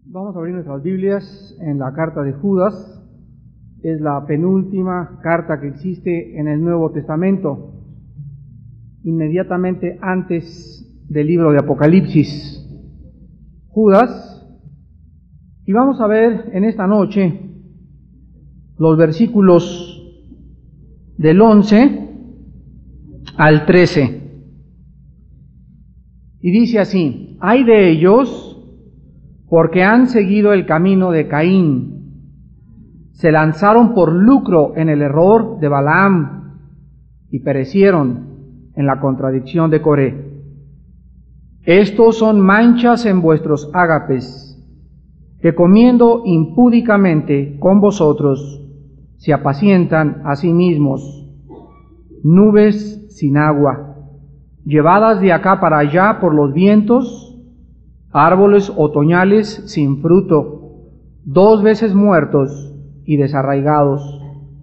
Vamos a abrir nuestras Biblias en la carta de Judas. Es la penúltima carta que existe en el Nuevo Testamento, inmediatamente antes del libro de Apocalipsis. Judas. Y vamos a ver en esta noche los versículos del 11 al 13. Y dice así: «Ay de ellos, porque han seguido el camino de Caín, se lanzaron por lucro en el error de Balaam y perecieron en la contradicción de Coré. Estos son manchas en vuestros ágapes, que comiendo impúdicamente con vosotros se apacientan a sí mismos, nubes sin agua, llevadas de acá para allá por los vientos, árboles otoñales sin fruto, 2 veces muertos y desarraigados,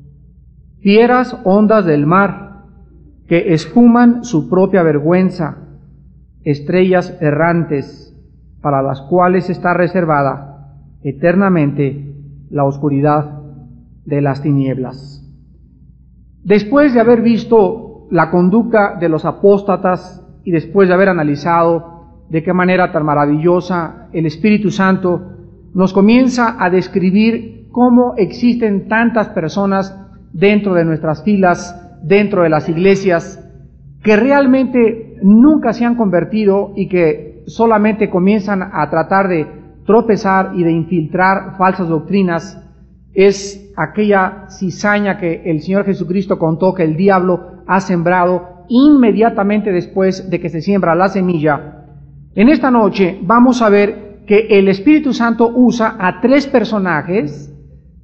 fieras ondas del mar, que espuman su propia vergüenza, estrellas errantes, para las cuales está reservada eternamente la oscuridad de las tinieblas». Después de haber visto la conducta de los apóstatas y después de haber analizado de qué manera tan maravillosa el Espíritu Santo nos comienza a describir cómo existen tantas personas dentro de nuestras filas, dentro de las iglesias, que realmente nunca se han convertido y que solamente comienzan a tratar de tropezar y de infiltrar falsas doctrinas, es aquella cizaña que el Señor Jesucristo contó que el diablo ha sembrado inmediatamente después de que se siembra la semilla. En esta noche vamos a ver que el Espíritu Santo usa a 3 personajes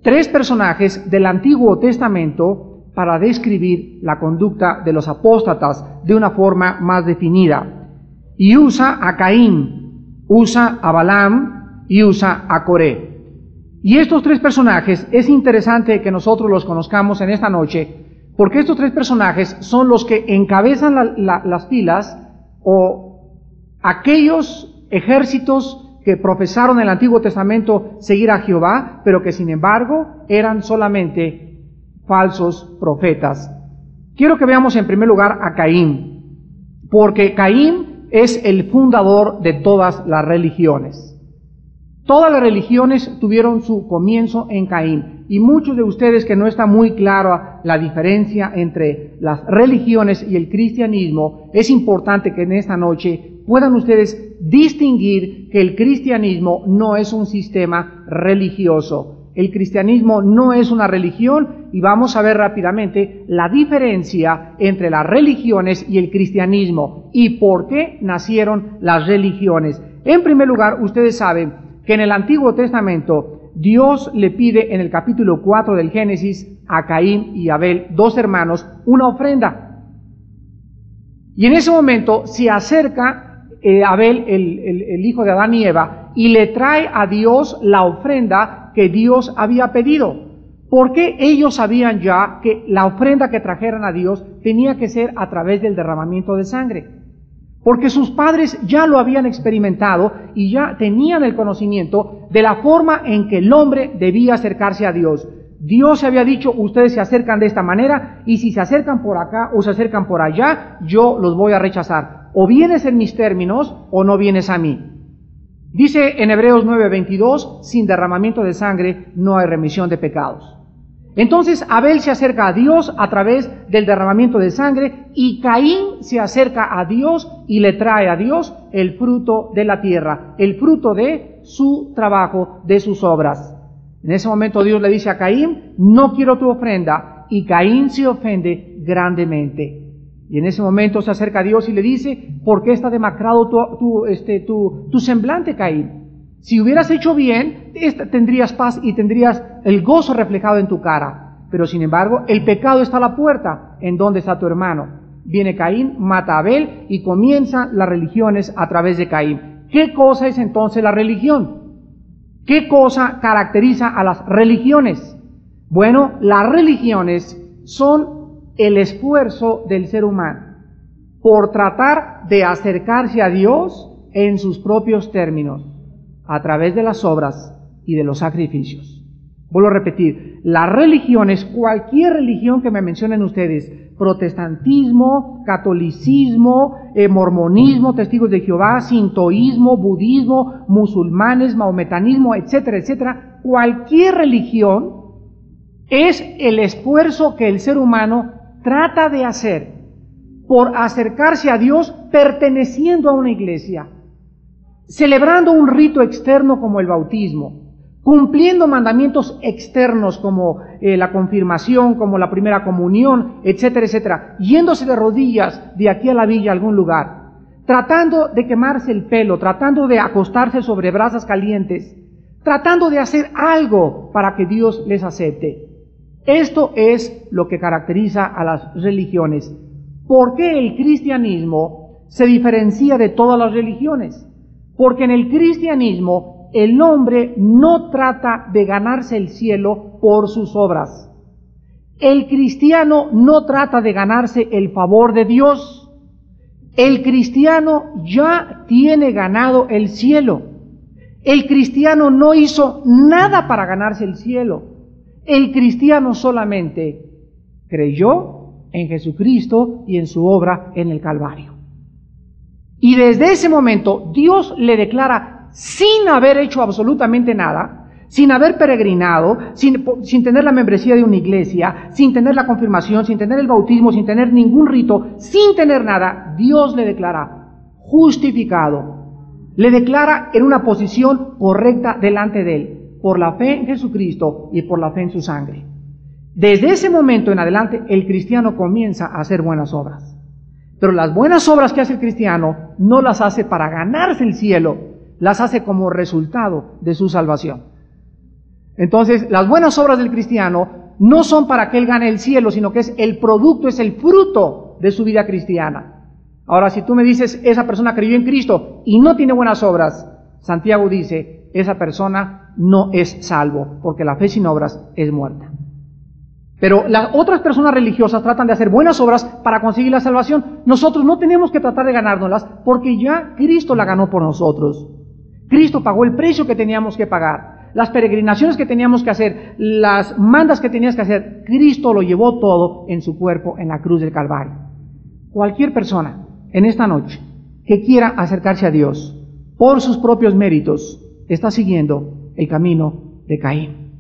del Antiguo Testamento para describir la conducta de los apóstatas de una forma más definida. Y usa a Caín, usa a Balaam y usa a Coré. Y estos 3 personajes es interesante que nosotros los conozcamos en esta noche, porque estos 3 personajes son los que encabezan las filas o aquellos ejércitos que profesaron en el Antiguo Testamento seguir a Jehová, pero que sin embargo eran solamente falsos profetas. Quiero que veamos en primer lugar a Caín, porque Caín es el fundador de todas las religiones. Todas las religiones tuvieron su comienzo en Caín, y muchos de ustedes que no está muy clara la diferencia entre las religiones y el cristianismo, es importante que en esta noche puedan ustedes distinguir que el cristianismo no es un sistema religioso. El cristianismo no es una religión, y vamos a ver rápidamente la diferencia entre las religiones y el cristianismo y por qué nacieron las religiones. En primer lugar, ustedes saben que en el Antiguo Testamento Dios le pide en el capítulo 4 del Génesis a Caín y Abel, 2 hermanos, una ofrenda. Y en ese momento se acerca Abel, el hijo de Adán y Eva, y le trae a Dios la ofrenda que Dios había pedido. Porque ellos sabían ya que la ofrenda que trajeran a Dios tenía que ser a través del derramamiento de sangre. Porque sus padres ya lo habían experimentado y ya tenían el conocimiento de la forma en que el hombre debía acercarse a Dios. Dios se había dicho: ustedes se acercan de esta manera, y si se acercan por acá o se acercan por allá, yo los voy a rechazar. O vienes en mis términos o no vienes a mí. Dice en Hebreos 9:22, sin derramamiento de sangre no hay remisión de pecados. Entonces Abel se acerca a Dios a través del derramamiento de sangre, y Caín se acerca a Dios y le trae a Dios el fruto de la tierra, el fruto de su trabajo, de sus obras. En ese momento Dios le dice a Caín: no quiero tu ofrenda, y Caín se ofende grandemente. Y en ese momento se acerca a Dios y le dice: ¿por qué está demacrado tu semblante, Caín? Si hubieras hecho bien, tendrías paz y tendrías el gozo reflejado en tu cara. Pero sin embargo, el pecado está a la puerta. ¿En dónde está tu hermano? Viene Caín, mata a Abel y comienzan las religiones a través de Caín. ¿Qué cosa es entonces la religión? ¿Qué cosa caracteriza a las religiones? Bueno, las religiones son el esfuerzo del ser humano por tratar de acercarse a Dios en sus propios términos. a través de las obras y de los sacrificios. Vuelvo a repetir, las religiones, cualquier religión que me mencionen ustedes, protestantismo, catolicismo, mormonismo, testigos de Jehová, sintoísmo, budismo, musulmanes, mahometanismo, etcétera, etcétera, cualquier religión es el esfuerzo que el ser humano trata de hacer por acercarse a Dios perteneciendo a una iglesia, celebrando un rito externo como el bautismo, cumpliendo mandamientos externos como la confirmación, como la primera comunión, etcétera, etcétera, yéndose de rodillas de aquí a la villa a algún lugar, tratando de quemarse el pelo, tratando de acostarse sobre brasas calientes, tratando de hacer algo para que Dios les acepte. Esto es lo que caracteriza a las religiones. ¿Por qué el cristianismo se diferencia de todas las religiones? Porque en el cristianismo el hombre no trata de ganarse el cielo por sus obras. El cristiano no trata de ganarse el favor de Dios. El cristiano ya tiene ganado el cielo. El cristiano no hizo nada para ganarse el cielo. El cristiano solamente creyó en Jesucristo y en su obra en el Calvario. Y desde ese momento Dios le declara, sin haber hecho absolutamente nada, sin haber peregrinado, sin tener la membresía de una iglesia, sin tener la confirmación, sin tener el bautismo, sin tener ningún rito, sin tener nada, Dios le declara justificado, le declara en una posición correcta delante de Él, por la fe en Jesucristo y por la fe en su sangre. Desde ese momento en adelante, el cristiano comienza a hacer buenas obras. Pero las buenas obras que hace el cristiano no las hace para ganarse el cielo, las hace como resultado de su salvación. Entonces, las buenas obras del cristiano no son para que él gane el cielo, sino que es el producto, es el fruto de su vida cristiana. Ahora, si tú me dices, esa persona creyó en Cristo y no tiene buenas obras, Santiago dice, esa persona no es salvo, porque la fe sin obras es muerta. Pero las otras personas religiosas tratan de hacer buenas obras para conseguir la salvación. Nosotros no tenemos que tratar de ganárnoslas, porque ya Cristo la ganó por nosotros. Cristo pagó el precio que teníamos que pagar, las peregrinaciones que teníamos que hacer, las mandas que tenías que hacer. Cristo lo llevó todo en su cuerpo en la cruz del Calvario. Cualquier persona en esta noche que quiera acercarse a Dios por sus propios méritos está siguiendo el camino de Caín.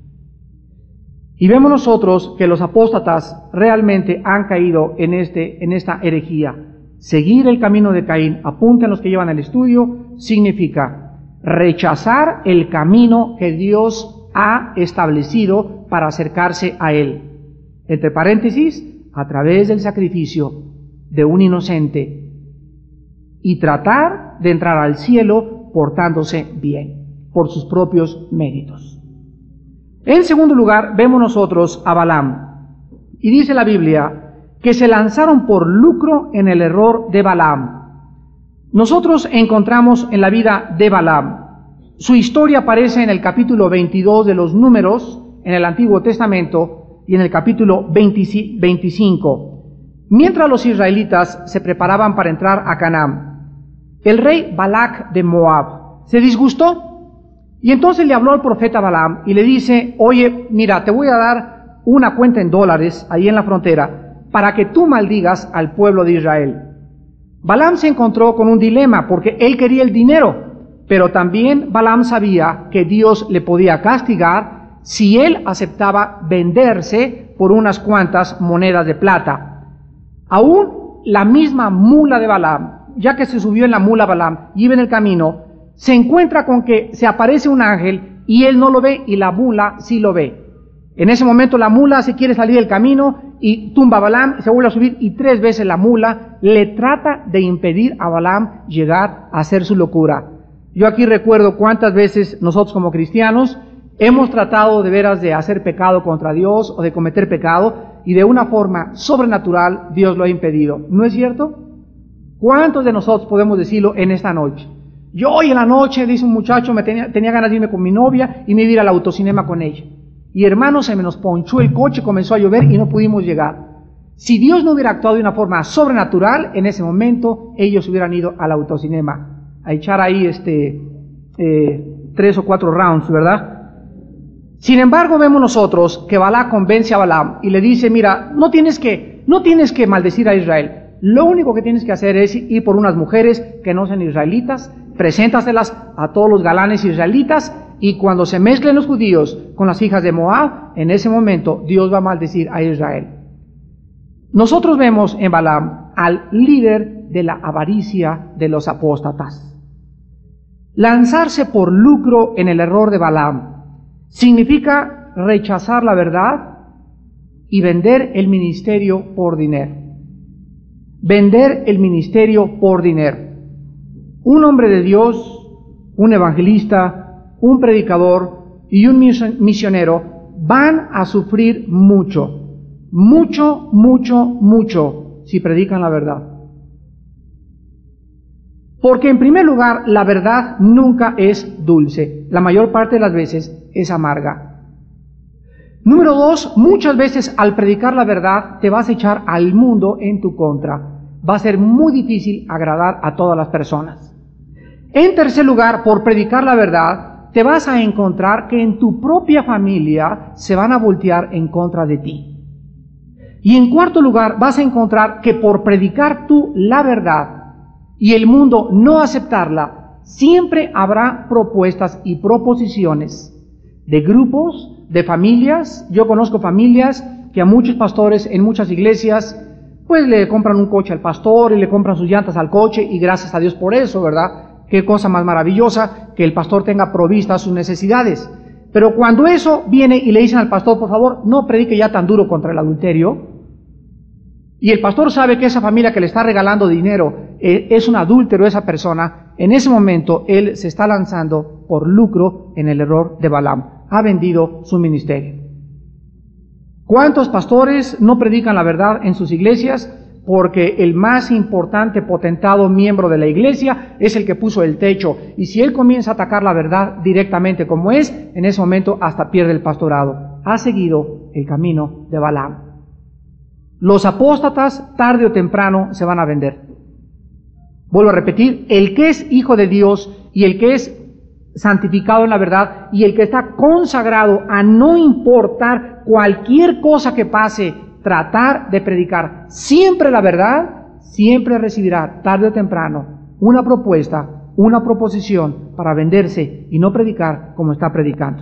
Y vemos nosotros que los apóstatas realmente han caído en esta herejía. Seguir el camino de Caín, apunten los que llevan el estudio, significa rechazar el camino que Dios ha establecido para acercarse a Él. Entre paréntesis, a través del sacrificio de un inocente, y tratar de entrar al cielo portándose bien, por sus propios méritos. En segundo lugar, vemos nosotros a Balaam, y dice la Biblia que se lanzaron por lucro en el error de Balaam. Nosotros encontramos en la vida de Balaam, su historia aparece en el capítulo 22 de los Números, en el Antiguo Testamento, y en el capítulo 25. Mientras los israelitas se preparaban para entrar a Canaán, el rey Balac de Moab se disgustó, y entonces le habló al profeta Balaam y le dice, oye, mira, te voy a dar una cuenta en dólares ahí en la frontera, para que tú maldigas al pueblo de Israel. Balaam se encontró con un dilema, porque él quería el dinero, pero también Balaam sabía que Dios le podía castigar si él aceptaba venderse por unas cuantas monedas de plata. Aún la misma mula de Balaam, ya que se subió en la mula Balaam y iba en el camino, se encuentra con que se aparece un ángel y él no lo ve y la mula sí lo ve. En ese momento la mula se quiere salir del camino y tumba a Balaam, se vuelve a subir y 3 veces la mula le trata de impedir a Balaam llegar a hacer su locura. Yo aquí recuerdo cuántas veces nosotros como cristianos hemos tratado de veras de hacer pecado contra Dios o de cometer pecado y de una forma sobrenatural Dios lo ha impedido. ¿No es cierto? ¿Cuántos de nosotros podemos decirlo en esta noche? Yo hoy en la noche, dice un muchacho, tenía ganas de irme con mi novia y me iba a ir al autocinema con ella. Y hermano, se me nos ponchó el coche, comenzó a llover y no pudimos llegar. Si Dios no hubiera actuado de una forma sobrenatural, en ese momento ellos hubieran ido al autocinema a echar ahí 3 o 4 rounds, ¿verdad? Sin embargo, vemos nosotros que Balac convence a Balaam y le dice, mira, no tienes que maldecir a Israel. Lo único que tienes que hacer es ir por unas mujeres que no sean israelitas, preséntaselas a todos los galanes israelitas, y cuando se mezclen los judíos con las hijas de Moab, en ese momento Dios va a maldecir a Israel. Nosotros vemos en Balaam al líder de la avaricia de los apóstatas. Lanzarse por lucro en el error de Balaam significa rechazar la verdad y vender el ministerio por dinero. Vender el ministerio por dinero. Un hombre de Dios, un evangelista, un predicador y un misionero van a sufrir mucho si predican la verdad. Porque en primer lugar, la verdad nunca es dulce. La mayor parte de las veces es amarga. Número 2, muchas veces al predicar la verdad te vas a echar al mundo en tu contra. Va a ser muy difícil agradar a todas las personas. En tercer lugar, por predicar la verdad, te vas a encontrar que en tu propia familia se van a voltear en contra de ti. Y en cuarto lugar, vas a encontrar que por predicar tú la verdad y el mundo no aceptarla, siempre habrá propuestas y proposiciones de grupos, de familias. Yo conozco familias que a muchos pastores en muchas iglesias pues le compran un coche al pastor y le compran sus llantas al coche, y gracias a Dios por eso, ¿verdad? Qué cosa más maravillosa que el pastor tenga provistas sus necesidades. Pero cuando eso viene y le dicen al pastor, por favor, no predique ya tan duro contra el adulterio, y el pastor sabe que esa familia que le está regalando dinero es un adúltero esa persona, en ese momento él se está lanzando por lucro en el error de Balaam. Ha vendido su ministerio. ¿Cuántos pastores no predican la verdad en sus iglesias? Porque el más importante potentado miembro de la iglesia es el que puso el techo, y si él comienza a atacar la verdad directamente como es, en ese momento hasta pierde el pastorado. Ha seguido el camino de Balaam. Los apóstatas tarde o temprano se van a vender. Vuelvo a repetir, el que es hijo de Dios y el que es santificado en la verdad y el que está consagrado a no importar cualquier cosa que pase, tratar de predicar siempre la verdad, siempre recibirá tarde o temprano una propuesta, una proposición para venderse y no predicar como está predicando.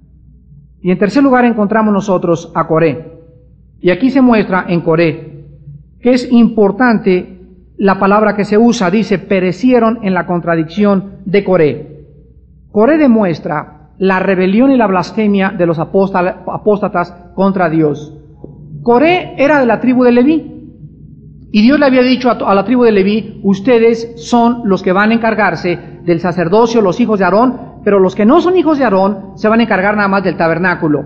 Y en tercer lugar encontramos nosotros a Coré. Y aquí se muestra en Coré que es importante la palabra que se usa, dice, perecieron en la contradicción de Coré. Coré demuestra la rebelión y la blasfemia de los apóstatas contra Dios. Coré era de la tribu de Leví, y Dios le había dicho a la tribu de Leví, ustedes son los que van a encargarse del sacerdocio, los hijos de Aarón, pero los que no son hijos de Aarón se van a encargar nada más del tabernáculo.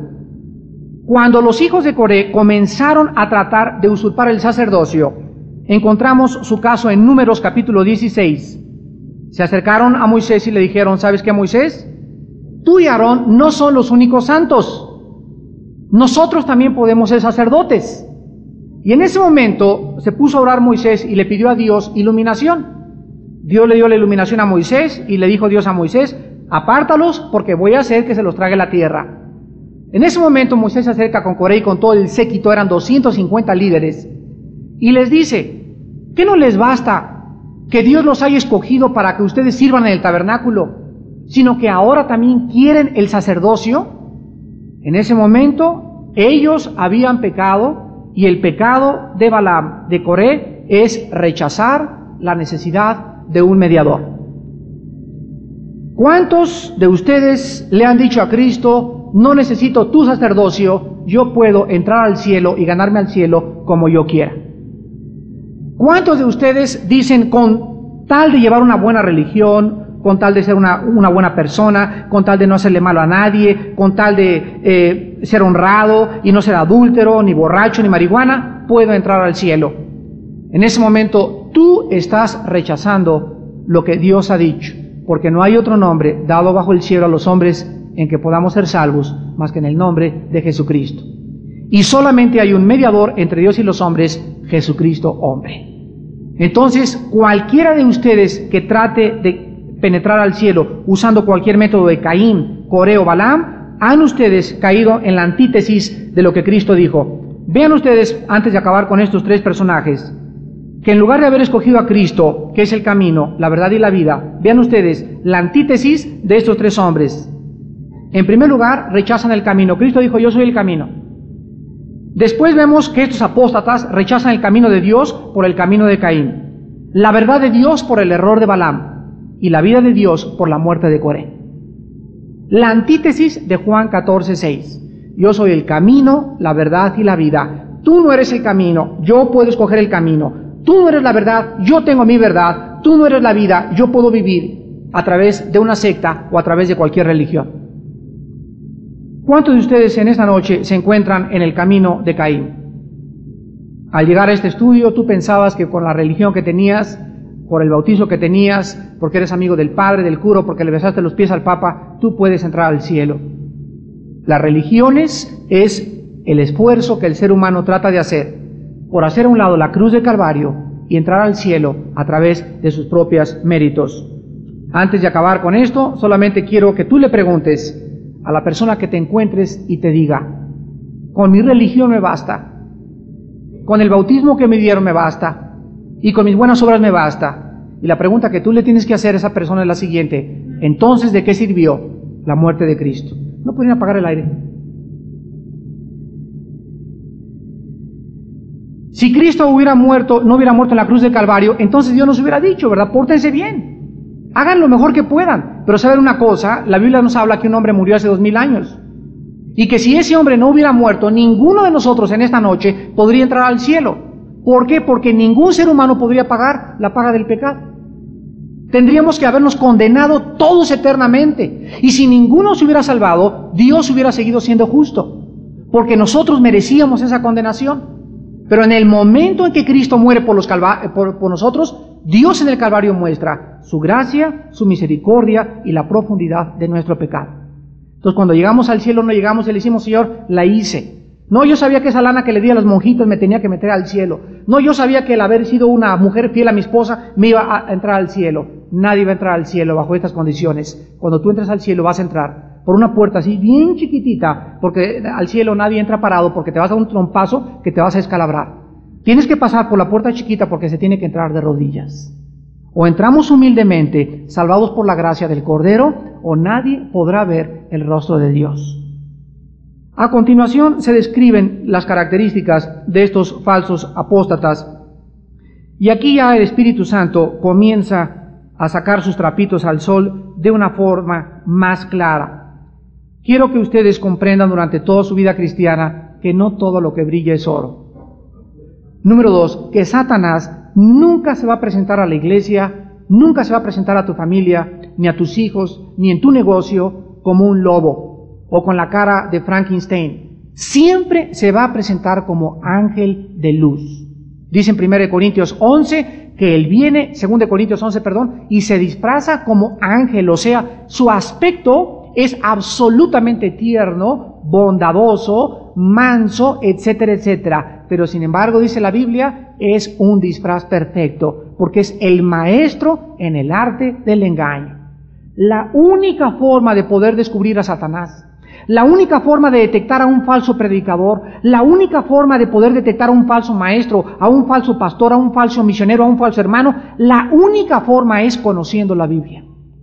Cuando los hijos de Coré comenzaron a tratar de usurpar el sacerdocio, encontramos su caso en Números capítulo 16. Se acercaron a Moisés y le dijeron, ¿sabes qué, Moisés? Tú y Aarón no son los únicos santos. Nosotros también podemos ser sacerdotes. Y en ese momento se puso a orar Moisés y le pidió a Dios iluminación. Dios le dio la iluminación a Moisés y le dijo Dios a Moisés, apártalos porque voy a hacer que se los trague la tierra. En ese momento Moisés se acerca con Coré y con todo el séquito, eran 250 líderes, y les dice, ¿qué no les basta que Dios los haya escogido para que ustedes sirvan en el tabernáculo, sino que ahora también quieren el sacerdocio? En ese momento ellos habían pecado, y el pecado de Balaam, de Coré, es rechazar la necesidad de un mediador. ¿Cuántos de ustedes le han dicho a Cristo, no necesito tu sacerdocio, yo puedo entrar al cielo y ganarme al cielo como yo quiera? ¿Cuántos de ustedes dicen, con tal de llevar una buena religión, con tal de ser una buena persona, con tal de no hacerle malo a nadie, con tal de ser honrado y no ser adúltero, ni borracho, ni marihuana, puedo entrar al cielo? En ese momento tú estás rechazando lo que Dios ha dicho, porque no hay otro nombre dado bajo el cielo a los hombres en que podamos ser salvos, más que en el nombre de Jesucristo. Y solamente hay un mediador entre Dios y los hombres, Jesucristo hombre. Entonces, cualquiera de ustedes que trate de penetrar al cielo usando cualquier método de Caín, Coré o Balaam, han ustedes caído en la antítesis de lo que Cristo dijo. Vean ustedes, antes de acabar con estos tres personajes, que en lugar de haber escogido a Cristo, que es el camino, la verdad y la vida, vean ustedes la antítesis de estos tres hombres. En primer lugar, rechazan el camino. Cristo dijo, yo soy el camino. Después vemos que estos apóstatas rechazan el camino de Dios por el camino de Caín, la verdad de Dios por el error de Balaam y la vida de Dios por la muerte de Coré. La antítesis de Juan 14:6. Yo soy el camino, la verdad y la vida. Tú no eres el camino, yo puedo escoger el camino. Tú no eres la verdad, yo tengo mi verdad. Tú no eres la vida, yo puedo vivir a través de una secta o a través de cualquier religión. ¿Cuántos de ustedes en esta noche se encuentran en el camino de Caín? Al llegar a este estudio, tú pensabas que con la religión que tenías, por el bautizo que tenías, porque eres amigo del padre, del cura, porque le besaste los pies al papa, tú puedes entrar al cielo. Las religiones es el esfuerzo que el ser humano trata de hacer por hacer a un lado la cruz de Calvario y entrar al cielo a través de sus propios méritos. Antes de acabar con esto, solamente quiero que tú le preguntes a la persona que te encuentres y te diga, con mi religión me basta, con el bautismo que me dieron me basta, y con mis buenas obras me basta. Y la pregunta que tú le tienes que hacer a esa persona es la siguiente, entonces, ¿de qué sirvió la muerte de Cristo? No podían apagar el aire. Si Cristo no hubiera muerto en la cruz de Calvario, entonces Dios nos hubiera dicho, ¿verdad? Pórtense bien. Hagan lo mejor que puedan. Pero saben una cosa, la Biblia nos habla que un hombre murió hace 2000 años. Y que si ese hombre no hubiera muerto, ninguno de nosotros en esta noche podría entrar al cielo. ¿Por qué? Porque ningún ser humano podría pagar la paga del pecado. Tendríamos que habernos condenado todos eternamente. Y si ninguno se hubiera salvado, Dios hubiera seguido siendo justo. Porque nosotros merecíamos esa condenación. Pero en el momento en que Cristo muere por nosotros, Dios en el Calvario muestra su gracia, su misericordia y la profundidad de nuestro pecado. Entonces cuando llegamos al cielo no llegamos y le decimos, Señor, la hice. No, yo sabía que esa lana que le di a los monjitos me tenía que meter al cielo. No, yo sabía que el haber sido una mujer fiel a mi esposa me iba a entrar al cielo. Nadie va a entrar al cielo bajo estas condiciones. Cuando tú entres al cielo vas a entrar por una puerta así bien chiquitita, porque al cielo nadie entra parado porque te vas a dar un trompazo que te vas a escalabrar. Tienes que pasar por la puerta chiquita porque se tiene que entrar de rodillas. O entramos humildemente, salvados por la gracia del Cordero, o nadie podrá ver el rostro de Dios. A continuación se describen las características de estos falsos apóstatas. Y aquí ya el Espíritu Santo comienza a sacar sus trapitos al sol de una forma más clara. Quiero que ustedes comprendan durante toda su vida cristiana que no todo lo que brilla es oro. Número 2, que Satanás nunca se va a presentar a la iglesia, nunca se va a presentar a tu familia, ni a tus hijos, ni en tu negocio como un lobo o con la cara de Frankenstein. Siempre se va a presentar como ángel de luz. Dice en 1 Corintios 11 que él viene, 2 Corintios 11, y se disfraza como ángel, o sea, su aspecto es absolutamente tierno, bondadoso, manso, etcétera, etcétera. Pero sin embargo, dice la Biblia, es un disfraz perfecto, porque es el maestro en el arte del engaño. La única forma de poder descubrir a Satanás, la única forma de detectar a un falso predicador, la única forma de poder detectar a un falso maestro, a un falso pastor, a un falso misionero, a un falso hermano, la única forma es conociendo la Biblia.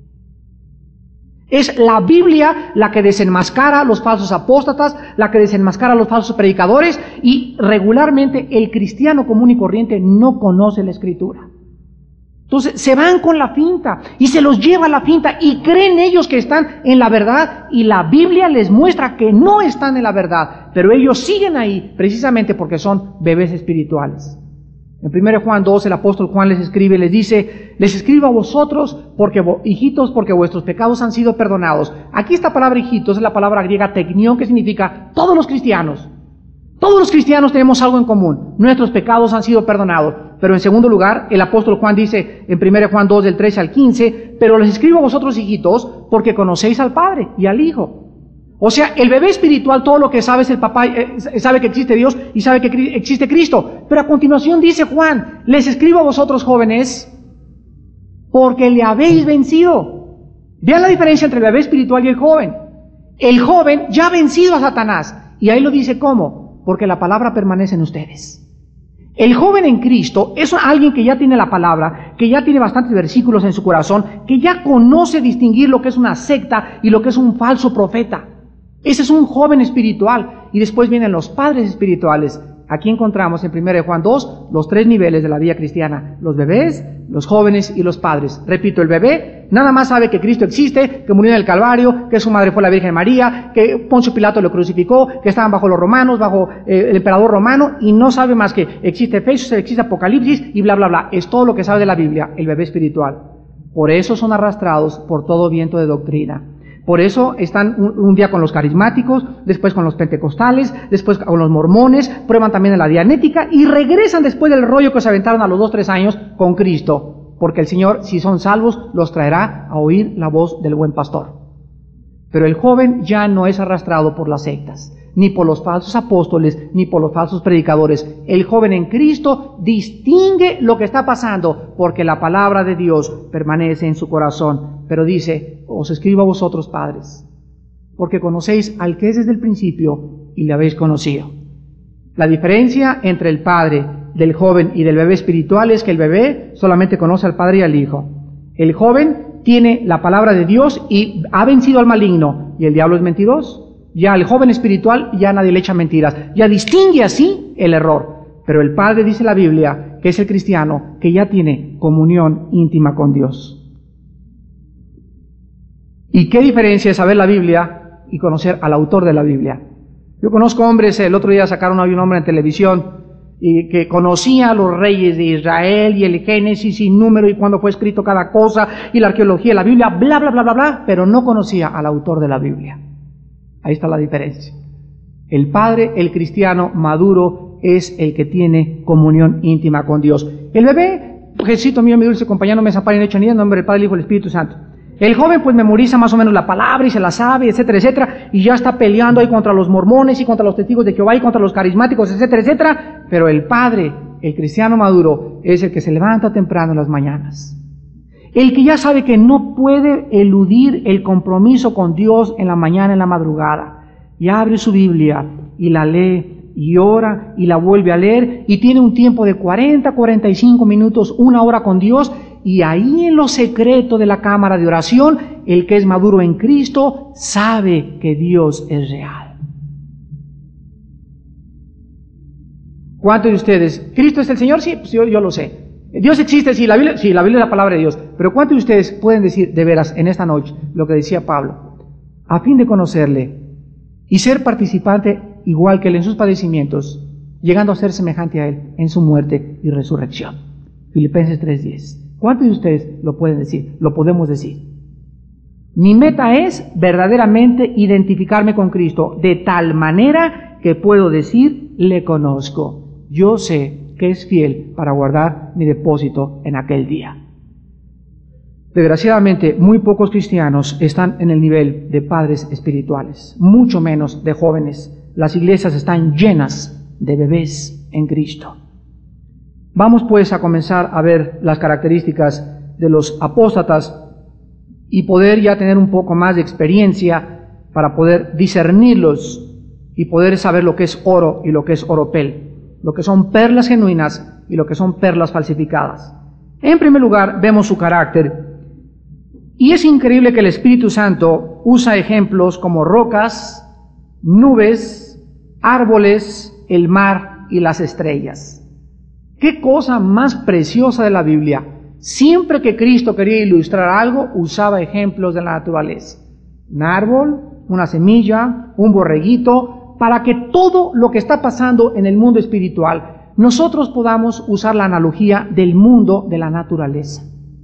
Es la Biblia la que desenmascara a los falsos apóstatas, la que desenmascara a los falsos predicadores, y regularmente el cristiano común y corriente no conoce la Escritura. Entonces se van con la finta y se los lleva a la finta y creen ellos que están en la verdad, y la Biblia les muestra que no están en la verdad, pero ellos siguen ahí precisamente porque son bebés espirituales. En 1 Juan 2, el apóstol Juan les escribe, les dice, les escribo a vosotros, hijitos, porque vuestros pecados han sido perdonados. Aquí esta palabra hijitos es la palabra griega teknion, que significa todos los cristianos. Todos los cristianos tenemos algo en común. Nuestros pecados han sido perdonados. Pero en segundo lugar, el apóstol Juan dice en 1 Juan 2, del 13 al 15, pero les escribo a vosotros, hijitos, porque conocéis al Padre y al Hijo. O sea, el bebé espiritual, todo lo que sabe es el papá, sabe que existe Dios y sabe que existe Cristo. Pero a continuación dice Juan, les escribo a vosotros, jóvenes, porque le habéis vencido. Vean la diferencia entre el bebé espiritual y el joven. El joven ya ha vencido a Satanás. Y ahí lo dice ¿cómo? Porque la palabra permanece en ustedes. El joven en Cristo es alguien que ya tiene la palabra, que ya tiene bastantes versículos en su corazón, que ya conoce distinguir lo que es una secta y lo que es un falso profeta. Ese es un joven espiritual. Y después vienen los padres espirituales. Aquí encontramos en 1 Juan 2 los 3 niveles de la vida cristiana: los bebés, los jóvenes y los padres. Repito, el bebé nada más sabe que Cristo existe, que murió en el Calvario, que su madre fue la Virgen María, que Poncio Pilato lo crucificó, que estaban bajo los romanos, bajo el emperador romano, y no sabe más que existe Efesios, existe Apocalipsis y bla bla bla. Es todo lo que sabe de la Biblia, el bebé espiritual. Por eso son arrastrados por todo viento de doctrina. Por eso están un día con los carismáticos, después con los pentecostales, después con los mormones, prueban también en la dianética y regresan después del rollo que se aventaron a los 2-3 años con Cristo. Porque el Señor, si son salvos, los traerá a oír la voz del buen pastor. Pero el joven ya no es arrastrado por las sectas, ni por los falsos apóstoles, ni por los falsos predicadores. El joven en Cristo distingue lo que está pasando, porque la palabra de Dios permanece en su corazón. Pero dice: os escribo a vosotros, padres, porque conocéis al que es desde el principio y le habéis conocido. La diferencia entre el padre del joven y del bebé espiritual es que el bebé solamente conoce al padre y al hijo. El joven tiene la palabra de Dios y ha vencido al maligno, y el diablo es mentiroso. Ya el joven espiritual ya nadie le echa mentiras, ya distingue así el error. Pero el padre, dice la Biblia, que es el cristiano, que ya tiene comunión íntima con Dios. ¿Y qué diferencia es saber la Biblia y conocer al autor de la Biblia? Yo conozco hombres, el otro día sacaron a un hombre en televisión y que conocía a los reyes de Israel y el Génesis y número y cuándo fue escrito cada cosa y la arqueología de la Biblia, bla bla bla bla bla, pero no conocía al autor de la Biblia. Ahí está la diferencia. El padre, el cristiano maduro, es el que tiene comunión íntima con Dios. El bebé, Jesús mío, mi dulce compañero, me desamparen hecho ni en nombre del Padre, el Hijo y el Espíritu Santo. El joven pues memoriza más o menos la palabra y se la sabe, etcétera, etcétera, y ya está peleando ahí contra los mormones y contra los testigos de Jehová y contra los carismáticos, etcétera, etcétera. Pero el padre, el cristiano maduro, es el que se levanta temprano en las mañanas. El que ya sabe que no puede eludir el compromiso con Dios en la mañana, en la madrugada, y abre su Biblia y la lee y ora y la vuelve a leer y tiene un tiempo de 40, 45 minutos, 1 hora con Dios, y ahí en lo secreto de la cámara de oración, el que es maduro en Cristo sabe que Dios es real. ¿Cuántos de ustedes? ¿Cristo es el Señor? Sí, pues yo lo sé. ¿Dios existe? Sí, la Biblia es la palabra de Dios. Pero ¿cuántos de ustedes pueden decir de veras en esta noche lo que decía Pablo? A fin de conocerle y ser participante igual que él en sus padecimientos, llegando a ser semejante a él en su muerte y resurrección. Filipenses 3:10. ¿Cuántos de ustedes lo pueden decir? Lo podemos decir. Mi meta es verdaderamente identificarme con Cristo de tal manera que puedo decir, le conozco. Yo sé que es fiel para guardar mi depósito en aquel día. Desgraciadamente, muy pocos cristianos están en el nivel de padres espirituales, mucho menos de jóvenes. Las iglesias están llenas de bebés en Cristo. Vamos pues a comenzar a ver las características de los apóstatas y poder ya tener un poco más de experiencia para poder discernirlos y poder saber lo que es oro y lo que es oropel, lo que son perlas genuinas y lo que son perlas falsificadas. En primer lugar, vemos su carácter. Y es increíble que el Espíritu Santo usa ejemplos como rocas, nubes, árboles, el mar y las estrellas. ¡Qué cosa más preciosa de la Biblia! Siempre que Cristo quería ilustrar algo, usaba ejemplos de la naturaleza. Un árbol, una semilla, un borreguito, para que todo lo que está pasando en el mundo espiritual, nosotros podamos usar la analogía del mundo de la naturaleza.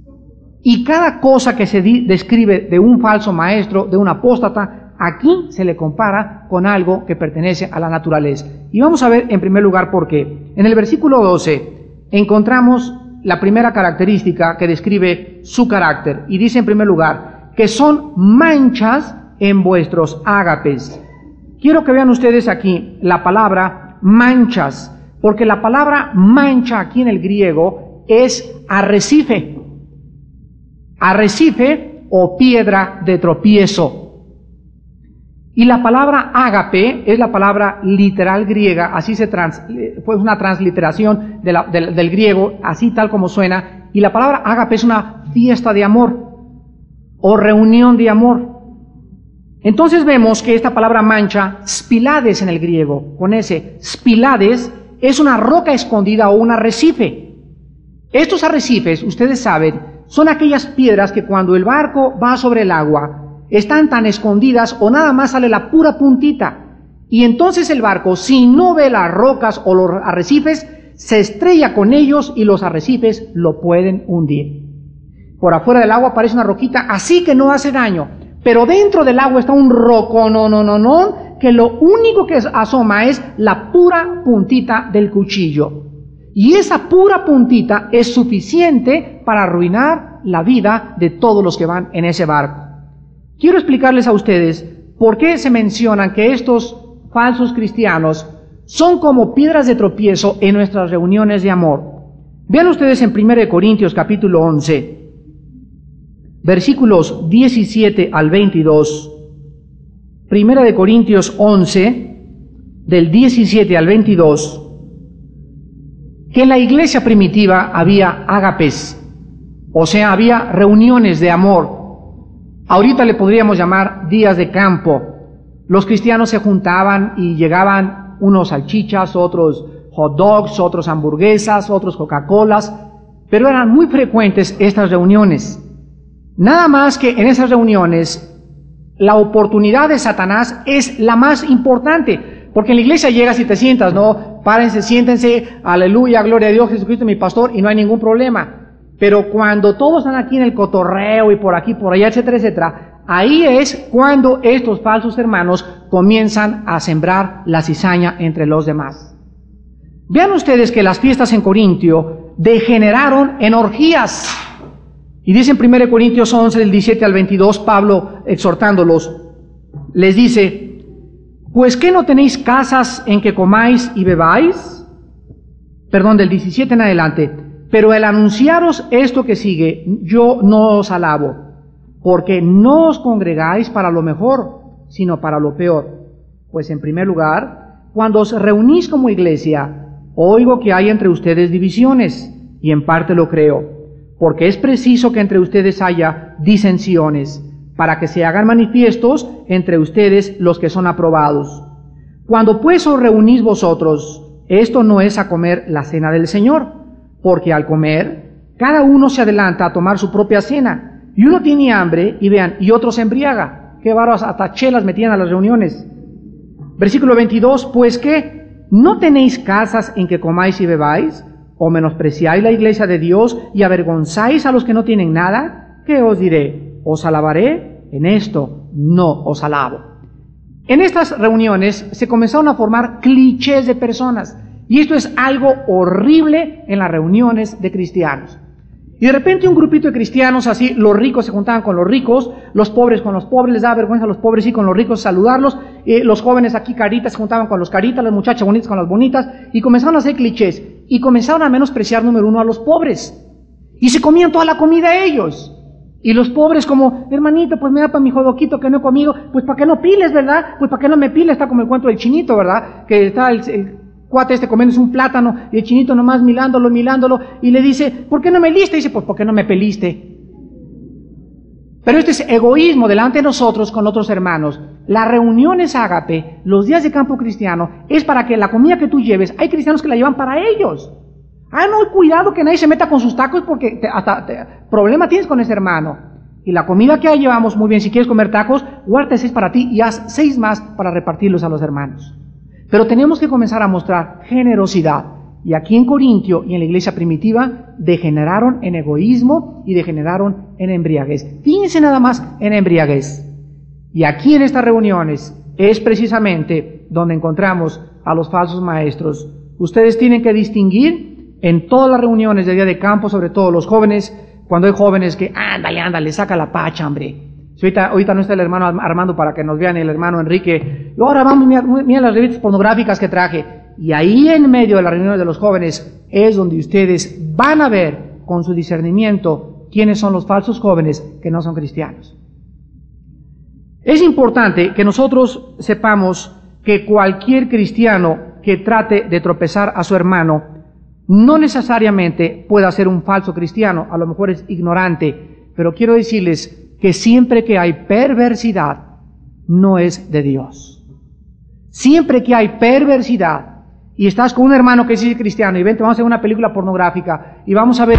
Y cada cosa que se describe de un falso maestro, de un apóstata, aquí se le compara con algo que pertenece a la naturaleza. Y vamos a ver en primer lugar por qué. En el versículo 12 encontramos la primera característica que describe su carácter. Y dice en primer lugar, que son manchas en vuestros ágapes. Quiero que vean ustedes aquí la palabra manchas, porque la palabra mancha aquí en el griego es arrecife. arrecife o piedra de tropiezo. Y la palabra ágape es la palabra literal griega, así fue una transliteración del griego, así tal como suena, y la palabra ágape es una fiesta de amor o reunión de amor. Entonces vemos que esta palabra mancha, spilades en el griego, con ese, spilades es una roca escondida o un arrecife. Estos arrecifes, ustedes saben, son aquellas piedras que cuando el barco va sobre el agua, están tan escondidas o nada más sale la pura puntita. Y entonces el barco, si no ve las rocas o los arrecifes, se estrella con ellos y los arrecifes lo pueden hundir. Por afuera del agua aparece una roquita, así que no hace daño. Pero dentro del agua está un rocononononón que lo único que asoma es la pura puntita del cuchillo. Y esa pura puntita es suficiente para arruinar la vida de todos los que van en ese barco. Quiero explicarles a ustedes por qué se mencionan que estos falsos cristianos son como piedras de tropiezo en nuestras reuniones de amor. Vean ustedes en 1 Corintios capítulo 11, versículos 17 al 22. 1 Corintios 11, del 17 al 22, que en la iglesia primitiva había ágapes, o sea, había reuniones de amor. Ahorita le podríamos llamar días de campo. Los cristianos se juntaban y llegaban unos salchichas, otros hot dogs, otros hamburguesas, otros Coca-Colas, pero eran muy frecuentes estas reuniones. Nada más que en esas reuniones la oportunidad de Satanás es la más importante, porque en la iglesia llegas y te sientas, ¿no? Párense, siéntense, aleluya, gloria a Dios, Jesucristo mi pastor, y no hay ningún problema. Pero cuando todos están aquí en el cotorreo y por aquí, por allá, etcétera, etcétera, ahí es cuando estos falsos hermanos comienzan a sembrar la cizaña entre los demás. Vean ustedes que las fiestas en Corintio degeneraron en orgías. Y dice en 1 Corintios 11, del 17 al 22, Pablo exhortándolos, les dice, ¿pues qué no tenéis casas en que comáis y bebáis? Perdón, del 17 en adelante. Pero al anunciaros esto que sigue, yo no os alabo, porque no os congregáis para lo mejor, sino para lo peor. Pues en primer lugar, cuando os reunís como iglesia, oigo que hay entre ustedes divisiones, y en parte lo creo, porque es preciso que entre ustedes haya disensiones, para que se hagan manifiestos entre ustedes los que son aprobados. Cuando pues os reunís vosotros, esto no es a comer la cena del Señor, porque al comer, cada uno se adelanta a tomar su propia cena, y uno tiene hambre, y vean, y otro se embriaga. Qué bárbaros, hasta chelas metían a las reuniones. Versículo 22, pues ¿qué? ¿No tenéis casas en que comáis y bebáis? ¿O menospreciáis la iglesia de Dios y avergonzáis a los que no tienen nada? ¿Qué os diré? ¿Os alabaré? En esto no os alabo. En estas reuniones se comenzaron a formar clichés de personas. Y esto es algo horrible en las reuniones de cristianos. Y de repente un grupito de cristianos así, los ricos se juntaban con los ricos, los pobres con los pobres, les daba vergüenza a los pobres y con los ricos saludarlos, los jóvenes aquí caritas se juntaban con los caritas, las muchachas bonitas con las bonitas, y comenzaron a hacer clichés, y comenzaron a menospreciar número uno a los pobres. Y se comían toda la comida ellos. Y los pobres como, hermanito, pues me da para mi jodoquito que no he comido, pues para que no piles, ¿verdad? Pues para que no me piles, está como el cuento del chinito, ¿verdad? Que está el cuate comiéndose un plátano y el chinito nomás mirándolo y le dice, ¿por qué no me liste? Y dice, pues ¿por qué no me peliste? Pero este es egoísmo delante de nosotros con otros hermanos. Las reuniones ágape, los días de campo cristiano, es para que la comida que tú lleves, hay cristianos que la llevan para ellos. No, cuidado que nadie se meta con sus tacos porque problema tienes con ese hermano. Y la comida que llevamos, muy bien, si quieres comer tacos, guarda 6 para ti y haz 6 más para repartirlos a los hermanos. Pero tenemos que comenzar a mostrar generosidad. Y aquí en Corintio y en la iglesia primitiva degeneraron en egoísmo y degeneraron en embriaguez. Fíjense nada más en embriaguez. Y aquí en estas reuniones es precisamente donde encontramos a los falsos maestros. Ustedes tienen que distinguir en todas las reuniones de día de campo, sobre todo los jóvenes, cuando hay jóvenes que, ándale, saca la pacha, hombre. Si ahorita no está el hermano Armando para que nos vean, el hermano Enrique, y ahora vamos, mira las revistas pornográficas que traje. Y ahí en medio de las reuniones de los jóvenes es donde ustedes van a ver con su discernimiento quiénes son los falsos jóvenes que no son cristianos. Es importante que nosotros sepamos que cualquier cristiano que trate de tropezar a su hermano no necesariamente pueda ser un falso cristiano, a lo mejor es ignorante, pero quiero decirles que siempre que hay perversidad, no es de Dios. Siempre que hay perversidad, y estás con un hermano que es cristiano, y vente, vamos a hacer una película pornográfica, y vamos a ver,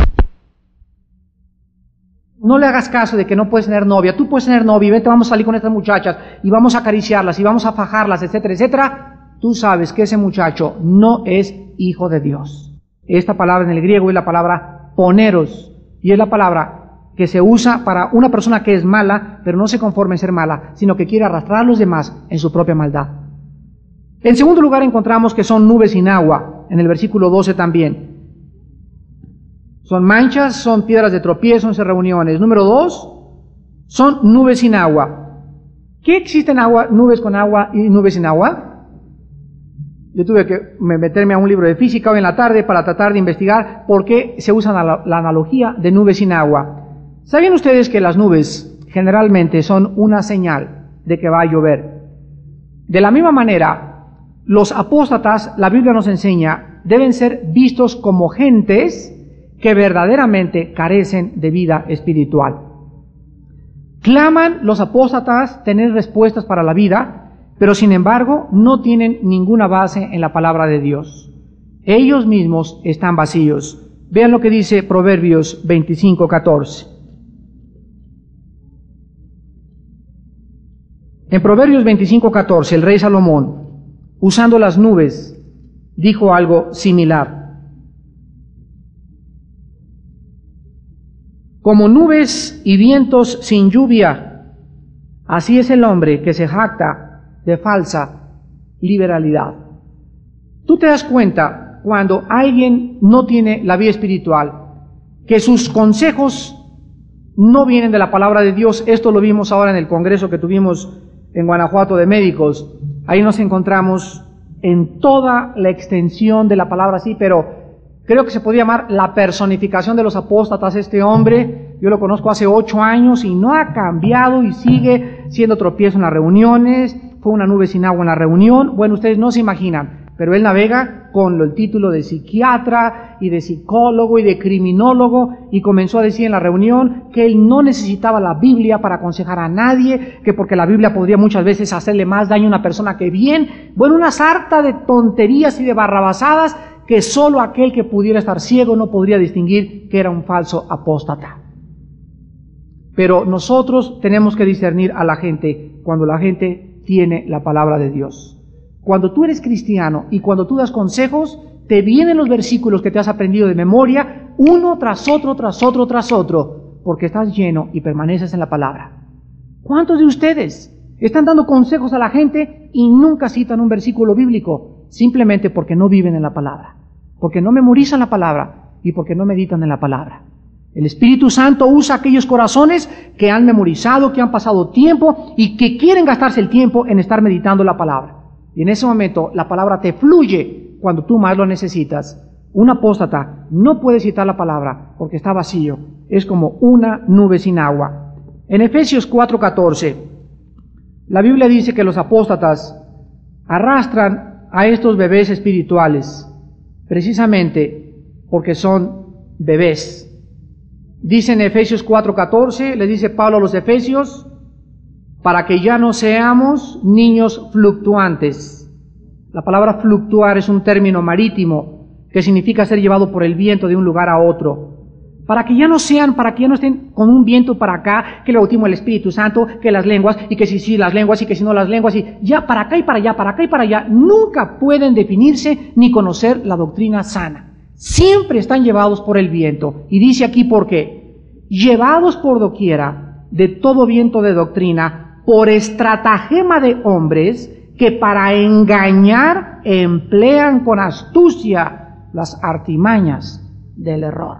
no le hagas caso de que no puedes tener novia, tú puedes tener novia, y vente, vamos a salir con estas muchachas, y vamos a acariciarlas, y vamos a fajarlas, etcétera, etcétera, tú sabes que ese muchacho no es hijo de Dios. Esta palabra en el griego es la palabra poneros, y es la palabra que se usa para una persona que es mala, pero no se conforma en ser mala, sino que quiere arrastrar a los demás en su propia maldad. En segundo lugar encontramos que son nubes sin agua, en el versículo 12 también. Son manchas, son piedras de tropiezo, son reuniones. Número 2, son nubes sin agua. ¿Qué existen nubes con agua y nubes sin agua? Yo tuve que meterme a un libro de física hoy en la tarde para tratar de investigar por qué se usa la analogía de nubes sin agua. ¿Saben ustedes que las nubes generalmente son una señal de que va a llover? De la misma manera, los apóstatas, la Biblia nos enseña, deben ser vistos como gentes que verdaderamente carecen de vida espiritual. Claman los apóstatas tener respuestas para la vida, pero sin embargo no tienen ninguna base en la palabra de Dios. Ellos mismos están vacíos. Vean lo que dice Proverbios 25:14. En Proverbios 25:14, el rey Salomón, usando las nubes, dijo algo similar. Como nubes y vientos sin lluvia, así es el hombre que se jacta de falsa liberalidad. Tú te das cuenta cuando alguien no tiene la vida espiritual, que sus consejos no vienen de la palabra de Dios. Esto lo vimos ahora en el congreso que tuvimos en Guanajuato de médicos. Ahí nos encontramos en toda la extensión de la palabra, sí, pero creo que se podría llamar la personificación de los apóstatas. Este hombre, yo lo conozco hace 8 años y no ha cambiado y sigue siendo tropiezo en las reuniones. Fue una nube sin agua en la reunión. Bueno, ustedes no se imaginan, pero él navega con el título de psiquiatra y de psicólogo y de criminólogo, y comenzó a decir en la reunión que él no necesitaba la Biblia para aconsejar a nadie, que porque la Biblia podría muchas veces hacerle más daño a una persona que bien. Bueno, una sarta de tonterías y de barrabasadas que solo aquel que pudiera estar ciego no podría distinguir que era un falso apóstata. Pero nosotros tenemos que discernir a la gente cuando la gente tiene la palabra de Dios. Cuando tú eres cristiano y cuando tú das consejos, te vienen los versículos que te has aprendido de memoria, uno tras otro, tras otro, tras otro, porque estás lleno y permaneces en la palabra. ¿Cuántos de ustedes están dando consejos a la gente y nunca citan un versículo bíblico? Simplemente porque no viven en la palabra, porque no memorizan la palabra y porque no meditan en la palabra. El Espíritu Santo usa aquellos corazones que han memorizado, que han pasado tiempo y que quieren gastarse el tiempo en estar meditando la palabra. Y en ese momento la palabra te fluye cuando tú más lo necesitas. Un apóstata no puede citar la palabra porque está vacío. Es como una nube sin agua. En Efesios 4:14, la Biblia dice que los apóstatas arrastran a estos bebés espirituales precisamente porque son bebés. Dice en Efesios 4:14, le dice Pablo a los Efesios, para que ya no seamos niños fluctuantes. La palabra fluctuar es un término marítimo que significa ser llevado por el viento de un lugar a otro. Para que ya no estén con un viento para acá, que el bautismo del Espíritu Santo, que las lenguas, y que si las lenguas, y que si no las lenguas, y ya para acá y para allá, para acá y para allá. Nunca pueden definirse ni conocer la doctrina sana. Siempre están llevados por el viento. Y dice aquí por qué. Llevados por doquiera de todo viento de doctrina, por estratagema de hombres que para engañar emplean con astucia las artimañas del error.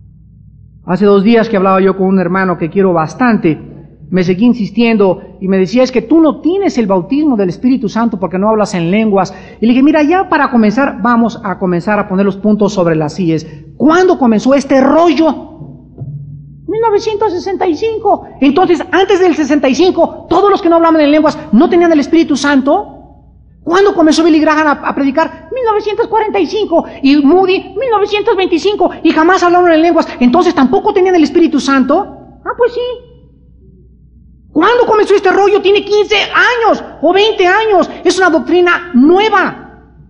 Hace 2 días que hablaba yo con un hermano que quiero bastante, me seguí insistiendo y me decía, es que tú no tienes el bautismo del Espíritu Santo porque no hablas en lenguas. Y le dije, mira, ya para comenzar, vamos a comenzar a poner los puntos sobre las íes. ¿Cuándo comenzó este rollo? 1965. Entonces, antes del 65, todos los que no hablaban en lenguas no tenían el Espíritu Santo. ¿Cuándo comenzó Billy Graham a predicar? 1945. Y Moody, 1925. Y jamás hablaron en lenguas. Entonces, ¿tampoco tenían el Espíritu Santo? Ah, pues sí. ¿Cuándo comenzó este rollo? Tiene 15 años o 20 años. Es una doctrina nueva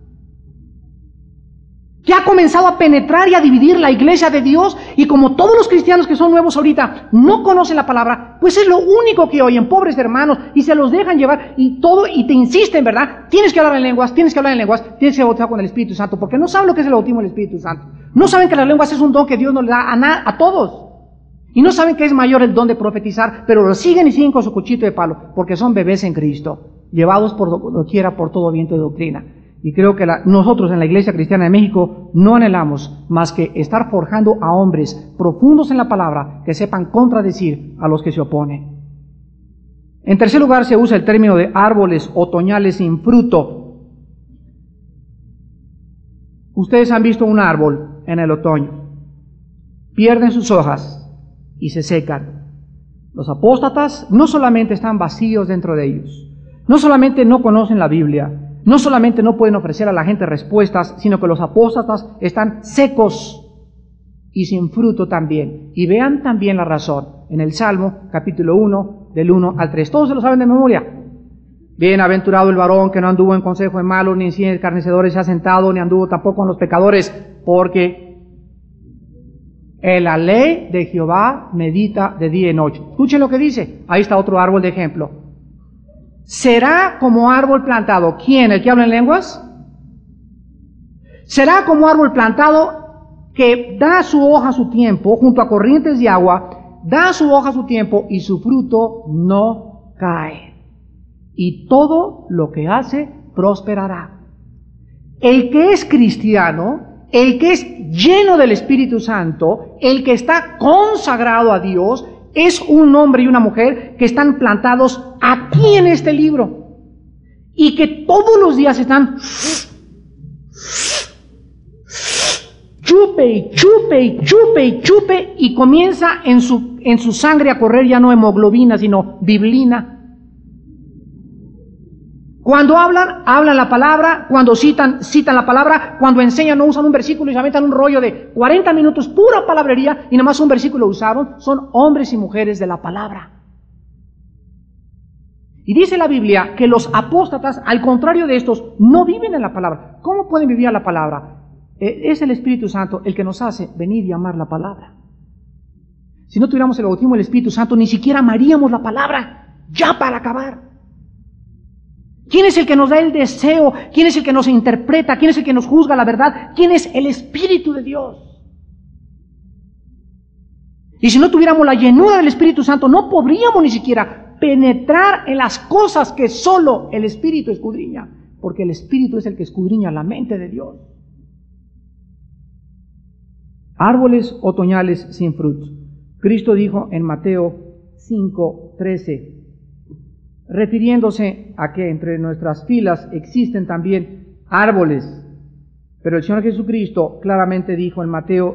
que ha comenzado a penetrar y a dividir la iglesia de Dios, y como todos los cristianos que son nuevos ahorita no conocen la palabra, pues es lo único que oyen, pobres hermanos, y se los dejan llevar, y todo, y te insisten, ¿verdad? Tienes que hablar en lenguas, tienes que hablar en lenguas, tienes que bautizar con el Espíritu Santo, porque no saben lo que es el bautismo del Espíritu Santo. No saben que las lenguas es un don que Dios nos da a todos. Y no saben que es mayor el don de profetizar, pero lo siguen y siguen con su cuchito de palo, porque son bebés en Cristo, llevados por doquiera por todo viento de doctrina. Y creo que nosotros en la Iglesia Cristiana de México no anhelamos más que estar forjando a hombres profundos en la palabra que sepan contradecir a los que se oponen. En tercer lugar, se usa el término de árboles otoñales sin fruto. Ustedes han visto un árbol en el otoño. Pierden sus hojas y se secan. Los apóstatas no solamente están vacíos dentro de ellos, no solamente no conocen la Biblia, no solamente no pueden ofrecer a la gente respuestas, sino que los apóstatas están secos y sin fruto también. Y vean también la razón en el Salmo, capítulo 1, del 1 al 3. Todos se lo saben de memoria. Bienaventurado el varón que no anduvo en consejo de malos, ni en silla de escarnecedores se ha sentado, ni anduvo tampoco en los pecadores, porque en la ley de Jehová medita de día y noche. Escuchen lo que dice. Ahí está otro árbol de ejemplo. Será como árbol plantado. ¿Quién? ¿El que habla en lenguas? Será como árbol plantado que da su hoja a su tiempo, junto a corrientes de agua, da su hoja a su tiempo y su fruto no cae. Y todo lo que hace prosperará. El que es cristiano, el que es lleno del Espíritu Santo, el que está consagrado a Dios, es un hombre y una mujer que están plantados aquí en este libro y que todos los días están chupe y chupe y chupe y chupe, y comienza en su sangre a correr ya no hemoglobina sino biblina. Cuando hablan la palabra, cuando citan la palabra, cuando enseñan no usan un versículo y se aventan un rollo de 40 minutos, pura palabrería, y nada más un versículo usaron. Son hombres y mujeres de la palabra. Y dice la Biblia que los apóstatas, al contrario de estos, no viven en la palabra. ¿Cómo pueden vivir a la palabra? Es el Espíritu Santo el que nos hace venir y amar la palabra. Si no tuviéramos el bautismo del Espíritu Santo, ni siquiera amaríamos la palabra, ya para acabar. ¿Quién es el que nos da el deseo? ¿Quién es el que nos interpreta? ¿Quién es el que nos juzga la verdad? ¿Quién es el Espíritu de Dios? Y si no tuviéramos la llenura del Espíritu Santo, no podríamos ni siquiera penetrar en las cosas que solo el Espíritu escudriña, porque el Espíritu es el que escudriña la mente de Dios. Árboles otoñales sin fruto. Cristo dijo en Mateo 5:13, refiriéndose a que entre nuestras filas existen también árboles. Pero el Señor Jesucristo claramente dijo en Mateo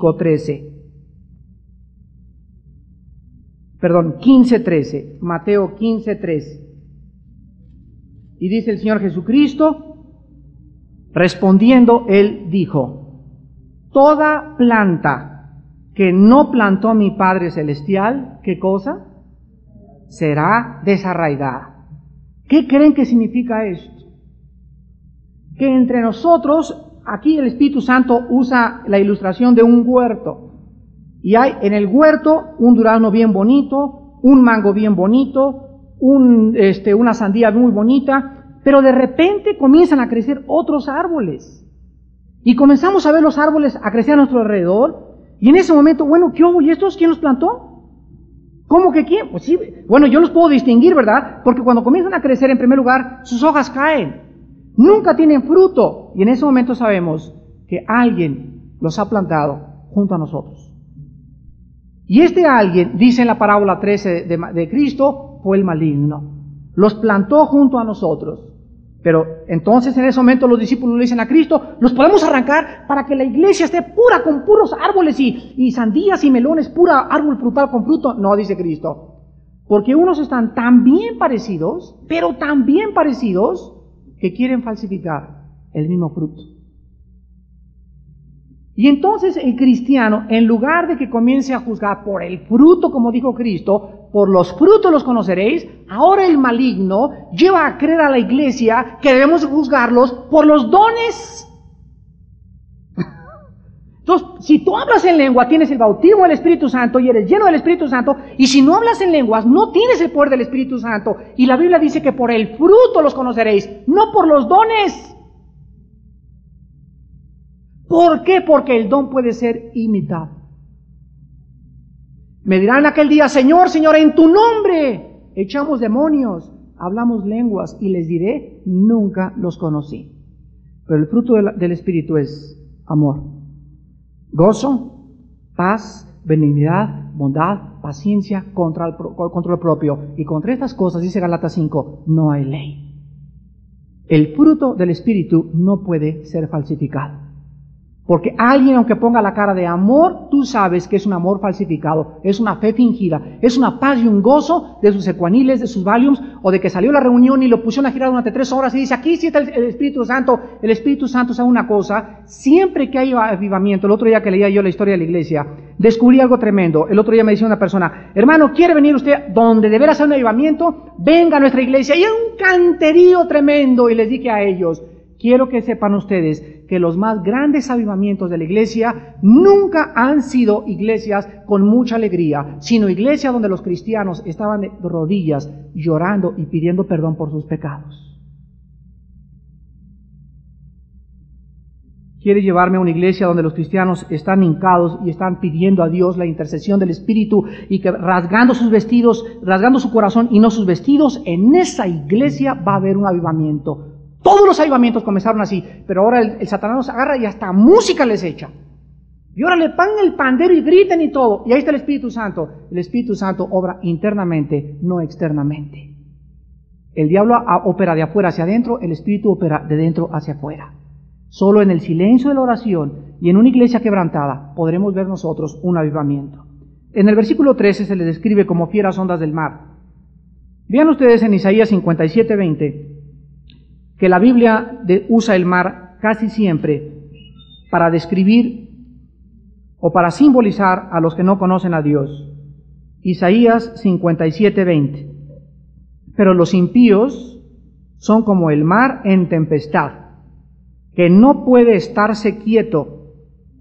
15:13, Mateo 15:13. Y dice el Señor Jesucristo, respondiendo, Él dijo, toda planta que no plantó mi Padre Celestial, ¿qué cosa? Será desarraigada. ¿Qué creen que significa esto? Que entre nosotros, aquí el Espíritu Santo usa la ilustración de un huerto. Y hay en el huerto un durazno bien bonito, un mango bien bonito, una sandía muy bonita, pero de repente comienzan a crecer otros árboles. Y comenzamos a ver los árboles a crecer a nuestro alrededor. Y en ese momento, bueno, ¿qué hubo? ¿Y estos quién los plantó? ¿Cómo que quién? Pues sí, bueno, yo los puedo distinguir, ¿verdad? Porque cuando comienzan a crecer, en primer lugar, sus hojas caen. Nunca tienen fruto. Y en ese momento sabemos que alguien los ha plantado junto a nosotros. Y este alguien, dice en la parábola 13 de Cristo, fue el maligno. Los plantó junto a nosotros. Pero entonces en ese momento los discípulos le dicen a Cristo, los podemos arrancar para que la iglesia esté pura con puros árboles y sandías y melones, pura árbol frutal con fruto. No, dice Cristo, porque unos están tan bien parecidos, pero tan bien parecidos, que quieren falsificar el mismo fruto. Y entonces el cristiano, en lugar de que comience a juzgar por el fruto, como dijo Cristo, por los frutos los conoceréis, ahora el maligno lleva a creer a la iglesia que debemos juzgarlos por los dones. Entonces, si tú hablas en lengua, tienes el bautismo del Espíritu Santo y eres lleno del Espíritu Santo, y si no hablas en lenguas, no tienes el poder del Espíritu Santo. Y la Biblia dice que por el fruto los conoceréis, no por los dones. ¿Por qué? Porque el don puede ser imitado. Me dirán aquel día, Señor, Señor, en tu nombre echamos demonios, hablamos lenguas, y les diré, nunca los conocí. Pero el fruto del Espíritu es amor, gozo, paz, benignidad, bondad, paciencia, control propio. Y contra estas cosas, dice Gálatas 5, no hay ley. El fruto del Espíritu no puede ser falsificado. Porque alguien, aunque ponga la cara de amor, tú sabes que es un amor falsificado, es una fe fingida, es una paz y un gozo de sus ecuaniles, de sus Valiums, o de que salió a la reunión y lo pusieron a girar durante 3 horas y dice, aquí sí está el Espíritu Santo. El Espíritu Santo sabe una cosa, siempre que hay avivamiento. El otro día que leía yo la historia de la iglesia, descubrí algo tremendo. El otro día me decía una persona, hermano, ¿quiere venir usted donde deberá hacer un avivamiento? Venga a nuestra iglesia. Y hay un canterío tremendo. Y les dije a ellos, quiero que sepan ustedes que los más grandes avivamientos de la iglesia nunca han sido iglesias con mucha alegría, sino iglesias donde los cristianos estaban de rodillas llorando y pidiendo perdón por sus pecados. ¿Quiere llevarme a una iglesia donde los cristianos están hincados y están pidiendo a Dios la intercesión del Espíritu y que rasgando sus vestidos, rasgando su corazón y no sus vestidos? En esa iglesia va a haber un avivamiento. Todos los avivamientos comenzaron así, pero ahora el Satanás los agarra y hasta música les echa. Y ahora le pagan el pandero y griten y todo. Y ahí está el Espíritu Santo. El Espíritu Santo obra internamente, no externamente. El diablo opera de afuera hacia adentro, el Espíritu opera de dentro hacia afuera. Solo en el silencio de la oración y en una iglesia quebrantada podremos ver nosotros un avivamiento. En el versículo 13 se les describe como fieras ondas del mar. Vean ustedes en Isaías 57:20 que la Biblia usa el mar casi siempre para describir o para simbolizar a los que no conocen a Dios. Isaías 57:20. Pero los impíos son como el mar en tempestad, que no puede estarse quieto,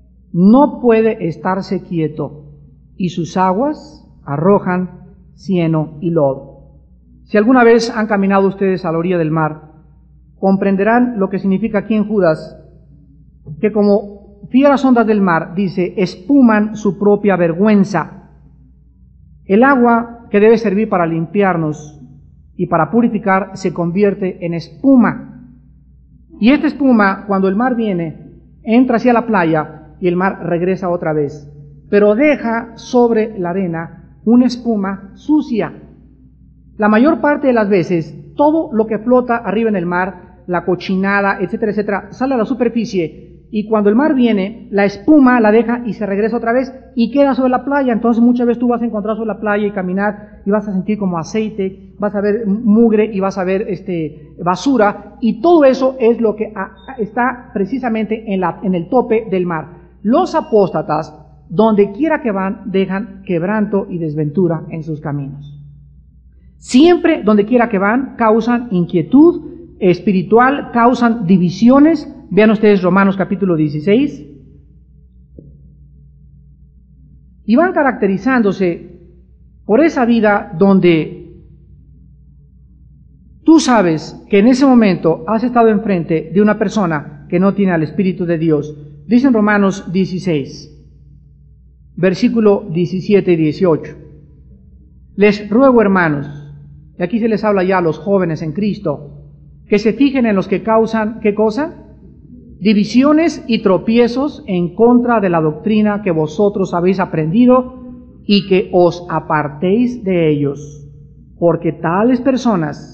y sus aguas arrojan cieno y lodo. Si alguna vez han caminado ustedes a la orilla del mar, comprenderán lo que significa aquí en Judas, que como fieras ondas del mar, dice, espuman su propia vergüenza. El agua que debe servir para limpiarnos y para purificar se convierte en espuma. Y esta espuma, cuando el mar viene, entra hacia la playa y el mar regresa otra vez, pero deja sobre la arena una espuma sucia. La mayor parte de las veces, todo lo que flota arriba en el mar, la cochinada, etcétera, etcétera, sale a la superficie, y cuando el mar viene, la espuma la deja y se regresa otra vez y queda sobre la playa. Entonces muchas veces tú vas a encontrar sobre la playa y caminar y vas a sentir como aceite, vas a ver mugre y vas a ver basura, y todo eso es lo que está precisamente en el tope del mar. Los apóstatas, donde quiera que van, dejan quebranto y desventura en sus caminos. Siempre, donde quiera que van, causan inquietud espiritual, causan divisiones. Vean ustedes Romanos capítulo 16. Y van caracterizándose por esa vida donde tú sabes que en ese momento has estado enfrente de una persona que no tiene al Espíritu de Dios. Dice en Romanos 16, versículo 17 y 18. Les ruego, hermanos, y aquí se les habla ya a los jóvenes en Cristo, que se fijen en los que causan, ¿qué cosa? Divisiones y tropiezos en contra de la doctrina que vosotros habéis aprendido, y que os apartéis de ellos, porque tales personas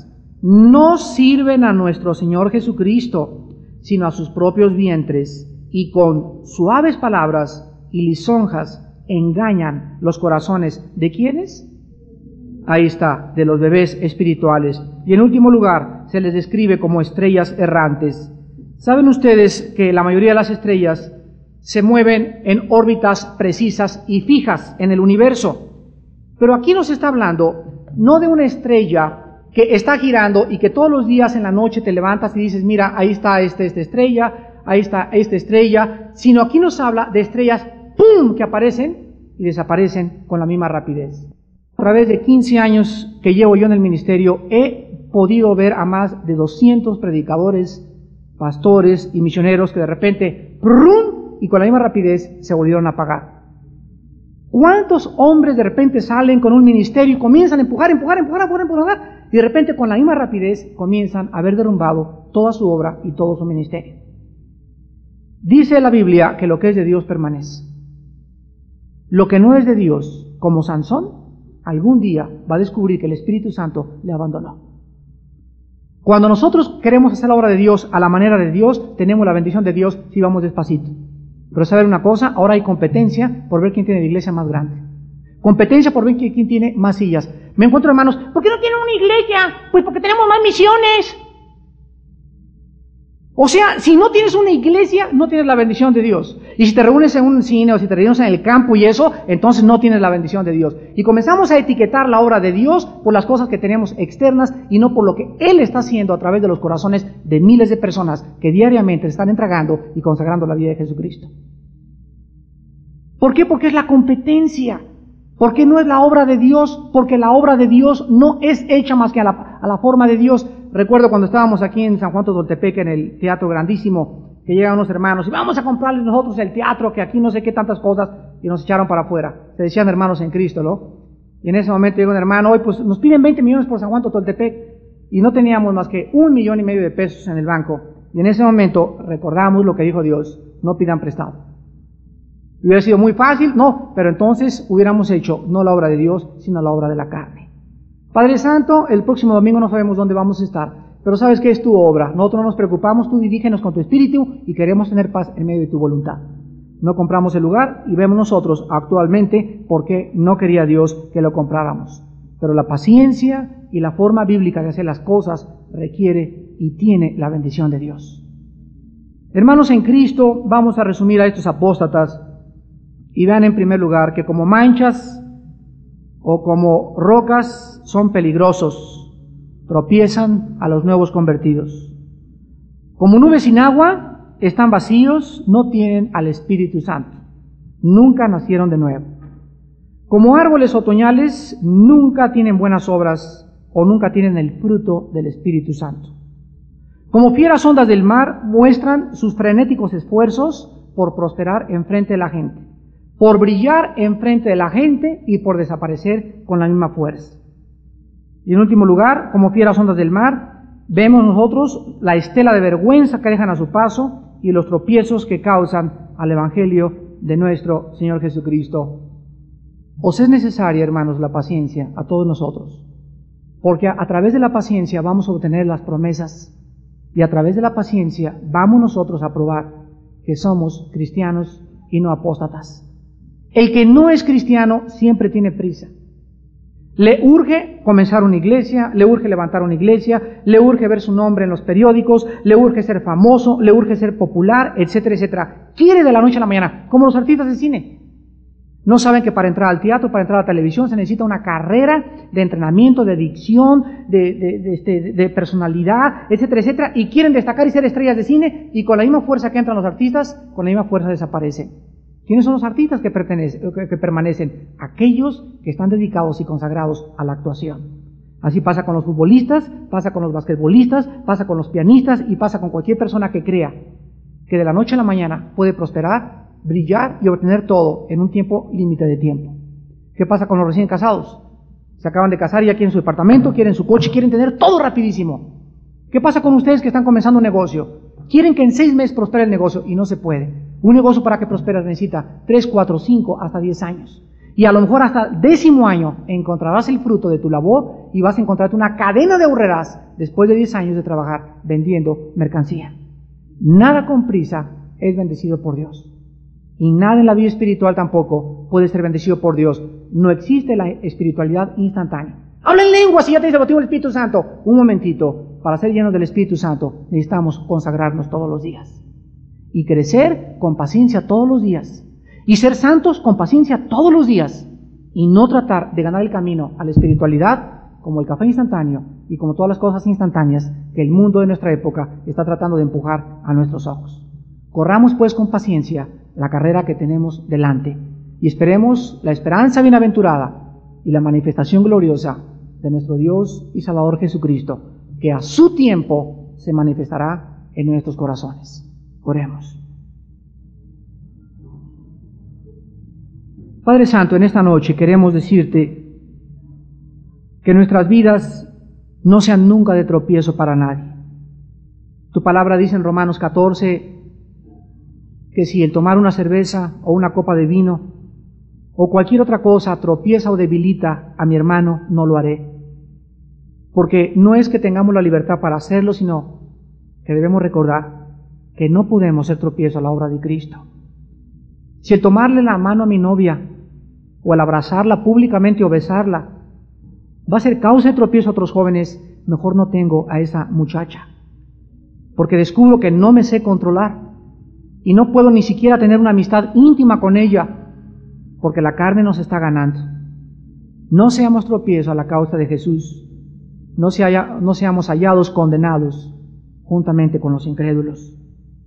no sirven a nuestro Señor Jesucristo, sino a sus propios vientres, y con suaves palabras y lisonjas engañan los corazones. ¿De quiénes? Ahí está, de los bebés espirituales. Y en último lugar, se les describe como estrellas errantes. ¿Saben ustedes que la mayoría de las estrellas se mueven en órbitas precisas y fijas en el universo? Pero aquí nos está hablando no de una estrella que está girando y que todos los días en la noche te levantas y dices, mira, ahí está esta estrella, ahí está esta estrella, sino aquí nos habla de estrellas, ¡pum!, que aparecen y desaparecen con la misma rapidez. A través de 15 años que llevo yo en el ministerio, he podido ver a más de 200 predicadores, pastores y misioneros que de repente, ¡prum!, y con la misma rapidez se volvieron a apagar. ¿Cuántos hombres de repente salen con un ministerio y comienzan a empujar, y de repente con la misma rapidez comienzan a haber derrumbado toda su obra y todo su ministerio? Dice la Biblia que lo que es de Dios permanece. Lo que no es de Dios, como Sansón, algún día va a descubrir que el Espíritu Santo le abandonó. Cuando nosotros queremos hacer la obra de Dios a la manera de Dios, tenemos la bendición de Dios si vamos despacito. Pero saber una cosa, ahora hay competencia por ver quién tiene la iglesia más grande. Competencia por ver quién tiene más sillas. Me encuentro hermanos, ¿por qué no tienen una iglesia? Pues porque tenemos más misiones. O sea, si no tienes una iglesia, no tienes la bendición de Dios. Y si te reúnes en un cine o si te reúnes en el campo y eso, entonces no tienes la bendición de Dios. Y comenzamos a etiquetar la obra de Dios por las cosas que tenemos externas y no por lo que Él está haciendo a través de los corazones de miles de personas que diariamente están entregando y consagrando la vida de Jesucristo. ¿Por qué? Porque es la competencia. Porque no es la obra de Dios, porque la obra de Dios no es hecha más que a la forma de Dios. Recuerdo cuando estábamos aquí en San Juan Totoltepec, en el teatro grandísimo, que llegan unos hermanos y vamos a comprarles nosotros el teatro, que aquí no sé qué tantas cosas, y nos echaron para afuera. Se decían hermanos en Cristo, ¿no? Y en ese momento llegó un hermano, hoy pues nos piden 20 millones por San Juan Totoltepec, y no teníamos más que 1,5 millones de pesos en el banco. Y en ese momento recordamos lo que dijo Dios, no pidan prestado. Hubiera sido muy fácil, no, pero entonces hubiéramos hecho no la obra de Dios, sino la obra de la carne. Padre Santo, el próximo domingo no sabemos dónde vamos a estar, pero sabes que es tu obra. Nosotros no nos preocupamos, tú dirígenos con tu espíritu y queremos tener paz en medio de tu voluntad. No compramos el lugar y vemos nosotros actualmente porque no quería Dios que lo compráramos. Pero la paciencia y la forma bíblica de hacer las cosas requiere y tiene la bendición de Dios. Hermanos en Cristo, vamos a resumir a estos apóstatas. Y vean en primer lugar que como manchas o como rocas son peligrosos, tropiezan a los nuevos convertidos. Como nubes sin agua, están vacíos, no tienen al Espíritu Santo, nunca nacieron de nuevo. Como árboles otoñales, nunca tienen buenas obras o nunca tienen el fruto del Espíritu Santo. Como fieras ondas del mar, muestran sus frenéticos esfuerzos por prosperar enfrente de la gente, por brillar enfrente de la gente y por desaparecer con la misma fuerza. Y en último lugar, como fieras ondas del mar, vemos nosotros la estela de vergüenza que dejan a su paso y los tropiezos que causan al Evangelio de nuestro Señor Jesucristo. Os es necesaria, hermanos, la paciencia a todos nosotros, porque a través de la paciencia vamos a obtener las promesas y a través de la paciencia vamos nosotros a probar que somos cristianos y no apóstatas. El que no es cristiano siempre tiene prisa. Le urge comenzar una iglesia, le urge levantar una iglesia, le urge ver su nombre en los periódicos, le urge ser famoso, le urge ser popular, etcétera, etcétera. Quiere de la noche a la mañana, como los artistas de cine. No saben que para entrar al teatro, para entrar a la televisión, se necesita una carrera de entrenamiento, de dicción, de personalidad, etcétera, etcétera. Y quieren destacar y ser estrellas de cine, y con la misma fuerza que entran los artistas, con la misma fuerza desaparecen. ¿Quiénes son los artistas que permanecen? Aquellos que están dedicados y consagrados a la actuación. Así pasa con los futbolistas, pasa con los basquetbolistas, pasa con los pianistas y pasa con cualquier persona que crea que de la noche a la mañana puede prosperar, brillar y obtener todo en un tiempo límite de tiempo. ¿Qué pasa con los recién casados? Se acaban de casar y ya quieren su departamento, quieren su coche, quieren tener todo rapidísimo. ¿Qué pasa con ustedes que están comenzando un negocio? Quieren que en 6 meses prospere el negocio y no se puede. Un negocio para que prospere necesita 3, 4, 5, hasta 10 años. Y a lo mejor hasta el 10º año encontrarás el fruto de tu labor y vas a encontrarte una cadena de ahorreras después de 10 años de trabajar vendiendo mercancía. Nada con prisa es bendecido por Dios. Y nada en la vida espiritual tampoco puede ser bendecido por Dios. No existe la espiritualidad instantánea. Habla en lenguas y ya te dice el bautismo del Espíritu Santo. Un momentito, para ser llenos del Espíritu Santo necesitamos consagrarnos todos los días. Y crecer con paciencia todos los días. Y ser santos con paciencia todos los días. Y no tratar de ganar el camino a la espiritualidad como el café instantáneo y como todas las cosas instantáneas que el mundo de nuestra época está tratando de empujar a nuestros ojos. Corramos pues con paciencia la carrera que tenemos delante y esperemos la esperanza bienaventurada y la manifestación gloriosa de nuestro Dios y Salvador Jesucristo, que a su tiempo se manifestará en nuestros corazones. Oremos. Padre Santo, en esta noche queremos decirte que nuestras vidas no sean nunca de tropiezo para nadie. Tu palabra dice en Romanos 14 que si el tomar una cerveza o una copa de vino o cualquier otra cosa tropieza o debilita a mi hermano, no lo haré. Porque no es que tengamos la libertad para hacerlo, sino que debemos recordar que no podemos ser tropiezo a la obra de Cristo. Si el tomarle la mano a mi novia o el abrazarla públicamente o besarla va a ser causa de tropiezo a otros jóvenes, mejor no tengo a esa muchacha. Porque descubro que no me sé controlar y no puedo ni siquiera tener una amistad íntima con ella, porque la carne nos está ganando. No seamos tropiezo a la causa de Jesús, no seamos hallados condenados juntamente con los incrédulos.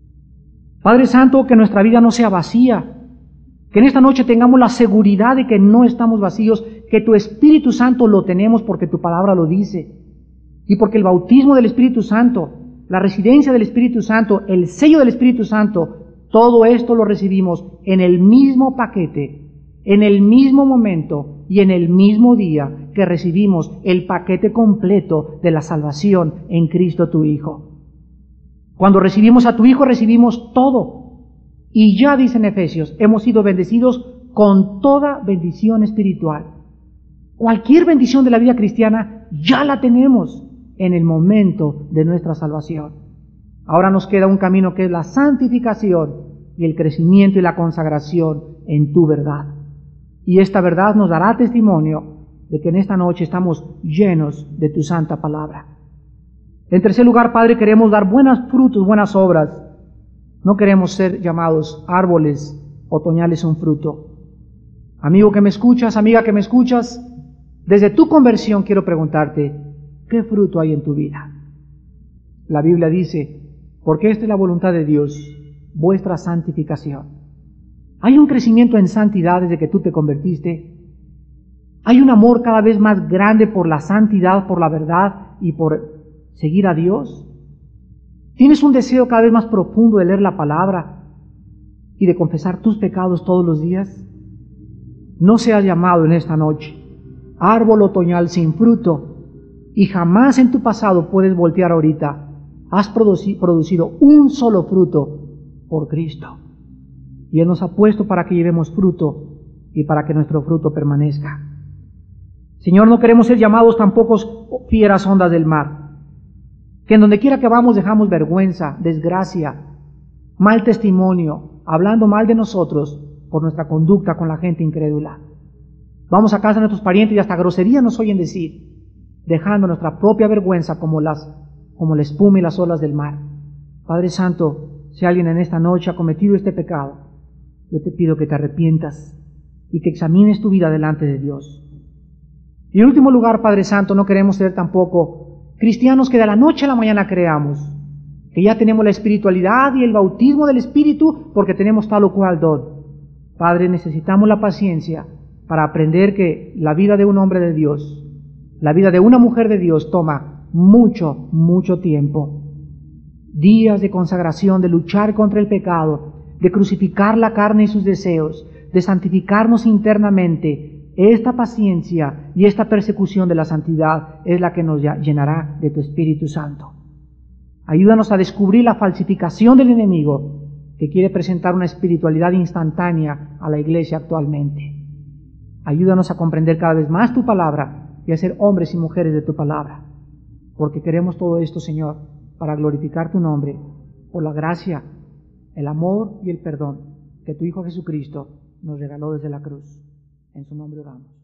Padre Santo, que nuestra vida no sea vacía, que en esta noche tengamos la seguridad de que no estamos vacíos, que tu Espíritu Santo lo tenemos porque tu palabra lo dice, y porque el bautismo del Espíritu Santo, la residencia del Espíritu Santo, el sello del Espíritu Santo, todo esto lo recibimos en el mismo paquete, en el mismo momento y en el mismo día que recibimos el paquete completo de la salvación en Cristo tu Hijo. Cuando recibimos a tu Hijo recibimos todo. Y ya dice en Efesios, hemos sido bendecidos con toda bendición espiritual. Cualquier bendición de la vida cristiana ya la tenemos en el momento de nuestra salvación. Ahora nos queda un camino que es la santificación y el crecimiento y la consagración en tu verdad. Y esta verdad nos dará testimonio de que en esta noche estamos llenos de tu santa palabra. En tercer lugar, Padre, queremos dar buenos frutos, buenas obras. No queremos ser llamados árboles otoñales sin fruto. Amigo que me escuchas, amiga que me escuchas, desde tu conversión quiero preguntarte, ¿qué fruto hay en tu vida? La Biblia dice, porque esta es la voluntad de Dios, vuestra santificación. ¿Hay un crecimiento en santidad desde que tú te convertiste? ¿Hay un amor cada vez más grande por la santidad, por la verdad y por seguir a Dios? ¿Tienes un deseo cada vez más profundo de leer la palabra y de confesar tus pecados todos los días? No seas llamado en esta noche árbol otoñal sin fruto y jamás en tu pasado puedes voltear ahorita. Has producido un solo fruto por Cristo. Y Él nos ha puesto para que llevemos fruto y para que nuestro fruto permanezca. Señor, no queremos ser llamados tampoco fieras ondas del mar, que en donde quiera que vamos dejamos vergüenza, desgracia, mal testimonio, hablando mal de nosotros por nuestra conducta con la gente incrédula. Vamos a casa de nuestros parientes y hasta grosería nos oyen decir, dejando nuestra propia vergüenza como la espuma y las olas del mar. Padre Santo, si alguien en esta noche ha cometido este pecado, yo te pido que te arrepientas y que examines tu vida delante de Dios. Y en último lugar, Padre Santo, no queremos ser tampoco cristianos que de la noche a la mañana creamos, que ya tenemos la espiritualidad y el bautismo del Espíritu porque tenemos tal o cual don. Padre, necesitamos la paciencia para aprender que la vida de un hombre de Dios, la vida de una mujer de Dios toma mucho tiempo. Días de consagración, de luchar contra el pecado, de crucificar la carne y sus deseos, de santificarnos internamente. Esta paciencia y esta persecución de la santidad es la que nos llenará de tu Espíritu Santo. Ayúdanos a descubrir la falsificación del enemigo que quiere presentar una espiritualidad instantánea a la iglesia actualmente. Ayúdanos a comprender cada vez más tu palabra y a ser hombres y mujeres de tu palabra. Porque queremos todo esto, Señor, para glorificar tu nombre, por la gracia, el amor y el perdón que tu Hijo Jesucristo nos regaló desde la cruz. En su nombre oramos.